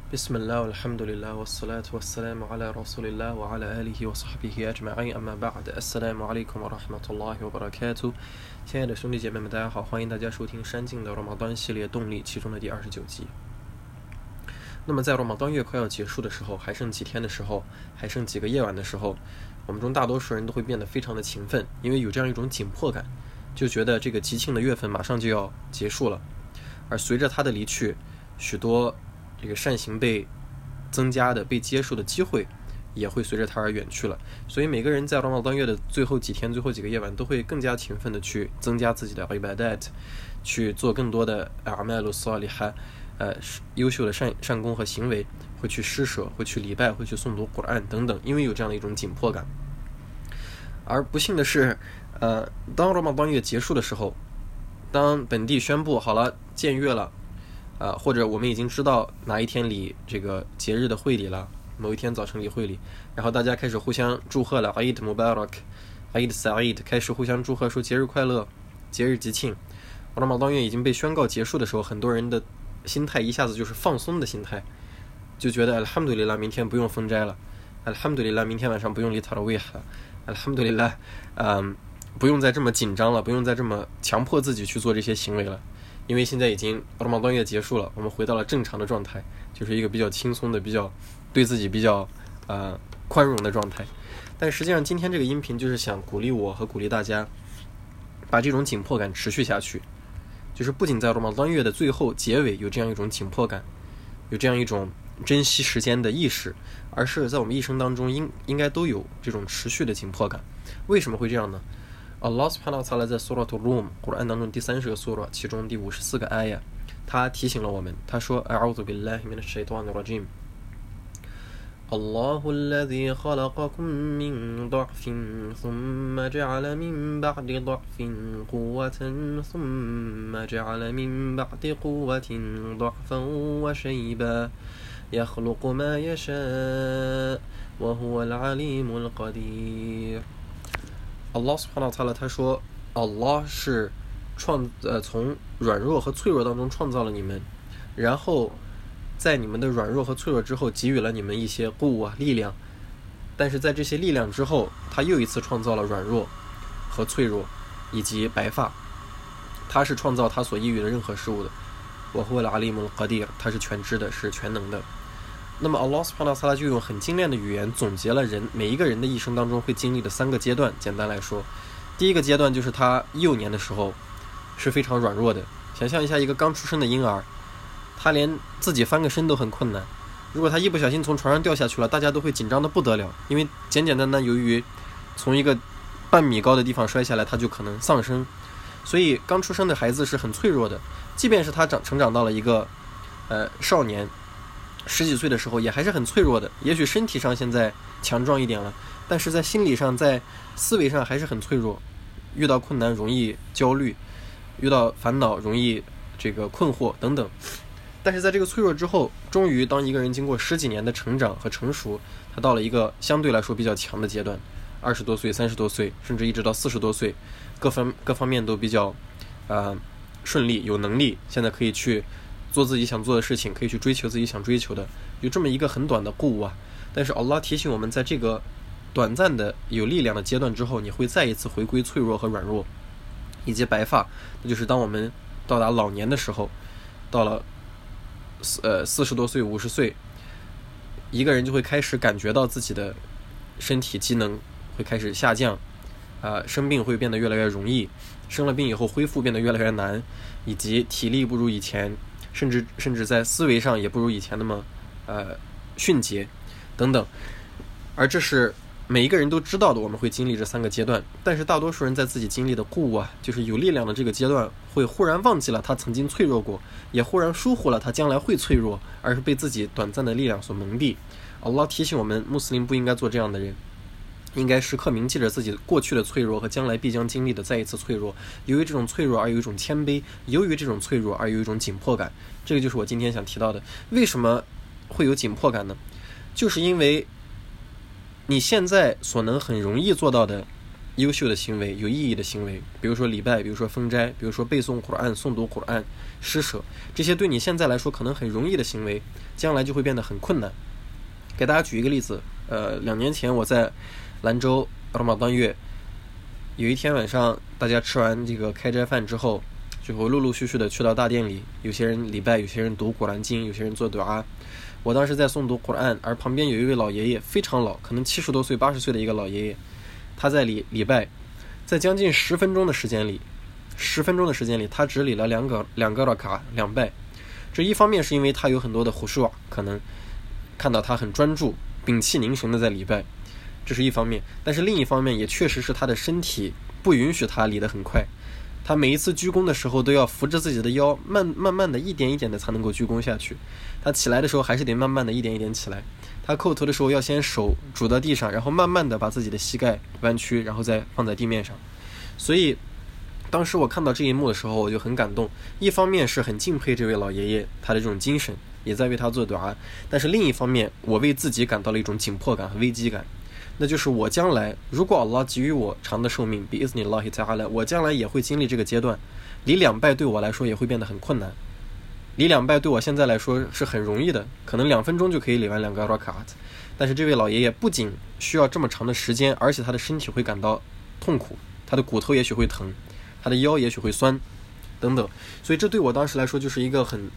بسم الله والحمد لله والصلاة والسلام على رسول الله وعلى آله وصحبه أجمعين أما بعد السلام عليكم ورحمة الله وبركاته。亲爱的兄弟姐妹们，大家好，欢迎大家收听山静的罗马端系列动力其中的第29集。那么在罗马端月快要结束的时候，还剩几天的时候，还剩几个夜晚的时候，我们中大多数人都会变得非常的勤奋，因为有这样一种紧迫感，就觉得这个吉庆的月份马上就要结束了。而随着他的离去，许多这个善行被增加的、被接受的机会也会随着它而远去了。所以每个人在罗马端月的最后几天、最后几个夜晚都会更加勤奋的去增加自己的 ibadat， 去做更多的 a'malu salihah， 优秀的善功和行为，会去施舍，会去礼拜，会去诵读古兰等等，因为有这样的一种紧迫感。而不幸的是，当罗马端月结束的时候，当本地宣布好了见月了，或者我们已经知道哪一天离这个节日的会礼了，某一天早晨离会礼，然后大家开始互相祝贺了 Eid Mubarak、Eid Sa'id， 开始互相祝贺说节日快乐、节日吉庆。罗马端月已经被宣告结束的时候，很多人的心态一下子就是放松的心态，就觉得 Alhamdulillah 明天不用封斋了， Alhamdulillah 明天晚上不用离 Tarawih 了， Alhamdulillah 不用再这么紧张了，不用再这么强迫自己去做这些行为了，因为现在已经罗马端月结束了，我们回到了正常的状态，就是一个比较轻松的、比较对自己比较宽容的状态。但实际上今天这个音频就是想鼓励我和鼓励大家把这种紧迫感持续下去，就是不仅在罗马端月的最后结尾有这样一种紧迫感，有这样一种珍惜时间的意识，而是在我们一生当中应该都有这种持续的紧迫感。为什么会这样呢？Allah subhanahu wa ta'ala 在 Surah Al-Rum 古兰当中第30个 Surah 其中第54个 ayah， 他提醒了我们，他说 A'udhu billahi minash shaitanir rajim Allahu alladhi khalaqakum min dha'fin thumma ja'ala min ba'di dha'fin quwwatan thumma ja'ala min ba'di quwwatin dha'fan wa shayba yakhluqu ma yasha' wa huwa al-'alimul qadir。Allah subhanahu wa ta'ala 他说 Allah 是从软弱和脆弱当中创造了你们，然后在你们的软弱和脆弱之后给予了你们一些力量，但是在这些力量之后，他又一次创造了软弱和脆弱以及白发。他是创造他所抑郁的任何事物的，wa huwa al-'alimul qadir， 他是全知的，是全能的。那么 Allah subhanahu wa ta'ala 就用很精炼的语言总结了每一个人的一生当中会经历的3个阶段。简单来说，第一个阶段就是他幼年的时候是非常软弱的。想象一下一个刚出生的婴儿，他连自己翻个身都很困难，如果他一不小心从床上掉下去了，大家都会紧张的不得了，因为简简单单由于从一个半米高的地方摔下来，他就可能丧生。所以刚出生的孩子是很脆弱的，即便是他成长到了一个少年10几岁的时候，也还是很脆弱的。也许身体上现在强壮一点了，但是在心理上、在思维上还是很脆弱。遇到困难容易焦虑，遇到烦恼容易这个困惑等等。但是在这个脆弱之后，终于当一个人经过10几年的成长和成熟，他到了一个相对来说比较强的阶段，20多岁、30多岁，甚至一直到40多岁，各方面都比较顺利，有能力，现在可以去做自己想做的事情，可以去追求自己想追求的，有这么一个很短的但是 Allah 提醒我们，在这个短暂的有力量的阶段之后，你会再一次回归脆弱和软弱以及白发。那就是当我们到达老年的时候，到了40多岁、50岁，一个人就会开始感觉到自己的身体机能会开始下降，生病会变得越来越容易，生了病以后恢复变得越来越难，以及体力不如以前，甚至在思维上也不如以前那么迅捷等等。而这是每一个人都知道的，我们会经历这3个阶段。但是大多数人在自己经历的就是有力量的这个阶段，会忽然忘记了他曾经脆弱过，也忽然疏忽了他将来会脆弱，而是被自己短暂的力量所蒙蔽。Allah 提醒我们，穆斯林不应该做这样的人，应该时刻铭记着自己过去的脆弱和将来必将经历的再一次脆弱。由于这种脆弱而有一种谦卑，由于这种脆弱而有一种紧迫感。这个就是我今天想提到的。为什么会有紧迫感呢？就是因为你现在所能很容易做到的优秀的行为、有意义的行为，比如说礼拜，比如说封斋，比如说背诵古兰、诵读古兰、施舍，这些对你现在来说可能很容易的行为，将来就会变得很困难。给大家举一个例子，2年前我在兰州拉玛丹月，有一天晚上大家吃完这个开斋饭之后，就会陆陆续续的去到大殿里，有些人礼拜，有些人读古兰经，有些人做du'a啊。我当时在诵读古兰，而旁边有一位老爷爷，非常老，可能70多岁、80岁的一个老爷爷，他在礼拜，在将近10分钟的时间里，他只礼了两个拉卡2拜。这一方面是因为他有很多的khushu'，可能看到他很专注、屏气凝神的在礼拜，这是一方面。但是另一方面也确实是他的身体不允许他礼得很快。他每一次鞠躬的时候都要扶着自己的腰，慢慢的一点一点的才能够鞠躬下去。他起来的时候还是得慢慢的一点一点起来。他叩头的时候要先手拄到地上，然后慢慢的把自己的膝盖弯曲，然后再放在地面上。所以当时我看到这一幕的时候，我就很感动。一方面是很敬佩这位老爷爷他的这种精神，也在为他做du'a，但是另一方面我为自己感到了一种紧迫感和危机感。那就是我将来如果 Allah 给予我长的寿命bi'iznillahi ta'ala， 我将来也会经历这个阶段，礼2拜对我来说也会变得很困难。礼2拜对我现在来说是很容易的，可能2分钟就可以礼完2个 rakat， 但是这位老爷爷不仅需要这么长的时间，而且他的身体会感到痛苦，他的骨头也许会疼，他的腰也许会酸等等。所以这对我当时来说就是一个很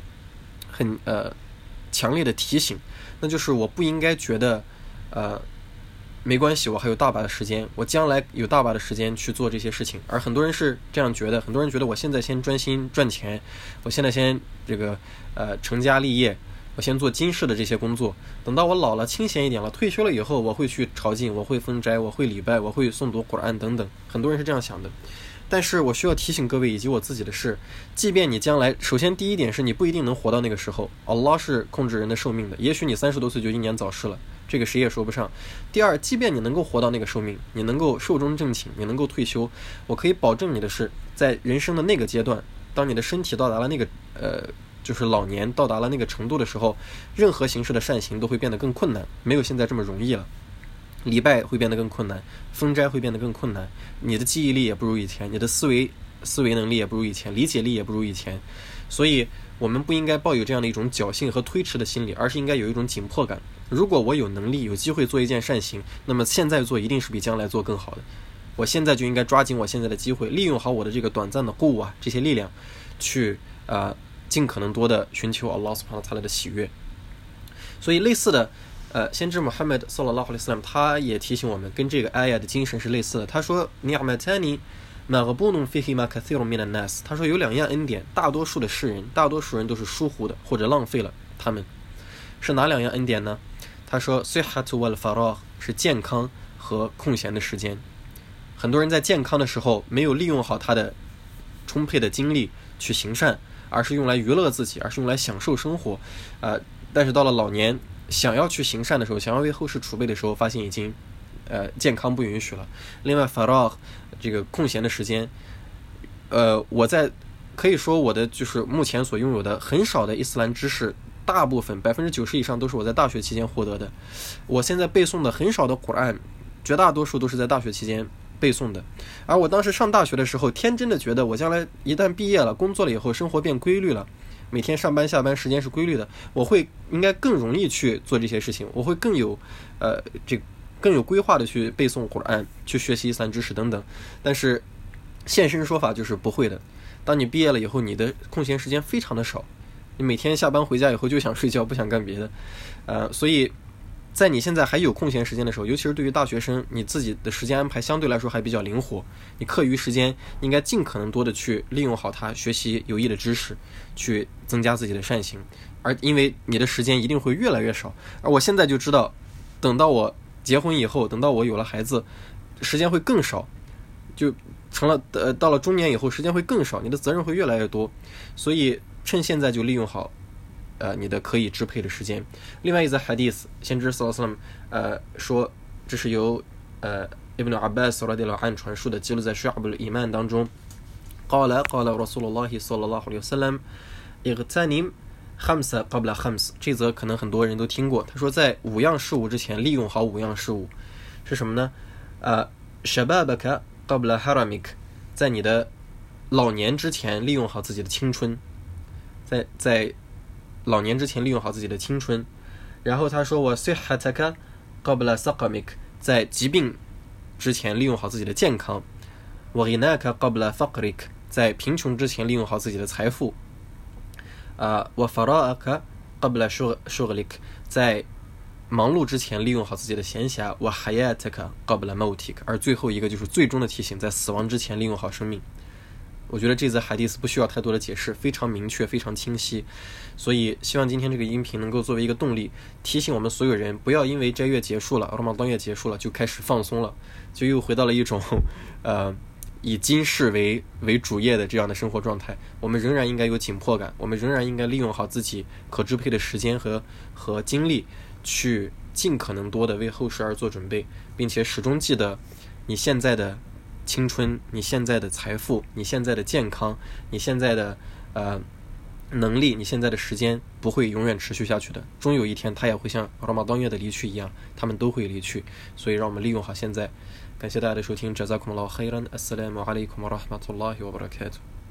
强烈的提醒，那就是我不应该觉得没关系，我还有大把的时间，我将来有大把的时间去做这些事情。而很多人是这样觉得，很多人觉得我现在先专心赚钱，我现在先这个成家立业，我先做今世的这些工作，等到我老了清闲一点了，退休了以后，我会去朝觐，我会封斋，我会礼拜，我会诵读古兰等等。很多人是这样想的。但是我需要提醒各位以及我自己的是，即便你将来，首先第一点是你不一定能活到那个时候， Allah 是控制人的寿命的，也许你30多岁就英年早逝了，这个谁也说不上。第二，即便你能够活到那个寿命，你能够寿终正寝，你能够退休，我可以保证你的是，在人生的那个阶段，当你的身体到达了那个就是老年到达了那个程度的时候，任何形式的善行都会变得更困难，没有现在这么容易了。礼拜会变得更困难，封斋会变得更困难，你的记忆力也不如以前，你的思维能力也不如以前，理解力也不如以前。所以我们不应该抱有这样的一种侥幸和推迟的心理，而是应该有一种紧迫感。如果我有能力有机会做一件善行，那么现在做一定是比将来做更好的。我现在就应该抓紧我现在的机会，利用好我的这个短暂的故啊，这些力量去尽可能多的寻求 Allah subhanahu wa ta'ala 的喜悦。所以类似的先知 Muhammad sallallahu alaihi wasallam 他也提醒我们，跟这个 ayah 的精神是类似的。他说 ni'matani maghbunun fihima kathirun minan nas， 他说有2样恩典，大多数人都是疏忽的或者浪费了他们。是哪2样恩典呢？他说 sihhatu wal faragh， 是健康和空闲的时间。很多人在健康的时候没有利用好他的充沛的精力去行善，而是用来娱乐自己，而是用来享受生活但是到了老年想要去行善的时候，想要为后世储备的时候，发现已经健康不允许了。另外 faragh 这个空闲的时间可以说我的就是目前所拥有的很少的伊斯兰知识，大部分90%以上都是我在大学期间获得的。我现在背诵的很少的古兰，绝大多数都是在大学期间背诵的。而我当时上大学的时候，天真的觉得我将来一旦毕业了，工作了以后，生活变规律了，每天上班下班时间是规律的，我会应该更容易去做这些事情，我会更有规划的去背诵古兰，去学习伊斯兰知识等等。但是现身说法就是不会的。当你毕业了以后，你的空闲时间非常的少，你每天下班回家以后就想睡觉，不想干别的。所以在你现在还有空闲时间的时候，尤其是对于大学生，你自己的时间安排相对来说还比较灵活，你课余时间应该尽可能多的去利用好它，学习有益的知识，去增加自己的善行。而因为你的时间一定会越来越少，而我现在就知道，等到我结婚以后，等到我有了孩子，时间会更少，就成了到了中年以后，时间会更少，你的责任会越来越多。所以趁现在就利用好你的可以支配的时间。另外一则 hadith， 先知sallallahu alaihi wasallam说，这是由Ibn Abbas radiyallahu anhu 传述的，记录在 Shu'ab al-Iman 当中。قال Rasulullah sallallahu alaihi wasallam اغتنم خمسة قبل خمس， 这则可能很多人都听过。他说在5样事物之前利用好5样事物。是什么呢？شبابك قبل حرمك，在你的老年之前利用好自己的青春，在老年之前利用好自己的青春。然后他说我 صحتك قبل سقمك，在疾病之前利用好自己的健康。وغناك قبل فقرك，在贫穷之前利用好自己的财富。وفراغك قبل شغلك，在忙碌之前利用好自己的闲暇。وحياتك قبل موتك，而最后一个就是最终的提醒，在死亡之前利用好生命。我觉得这则哈迪斯不需要太多的解释，非常明确，非常清晰。所以希望今天这个音频能够作为一个动力，提醒我们所有人不要因为斋月结束了，罗马当月结束了就开始放松了，就又回到了一种以今世为主业的这样的生活状态。我们仍然应该有紧迫感，我们仍然应该利用好自己可支配的时间和精力，去尽可能多的为后世而做准备，并且始终记得你现在的青春，你现在的财富，你现在的健康，你现在的能力，你现在的时间不会永远持续下去的，终有一天它也会像罗马当月的离去一样，他们都会离去。所以让我们利用好现在。感谢大家的收听， جزاكم الله خيرا， السلام عليكم ورحمة الله وبركاته。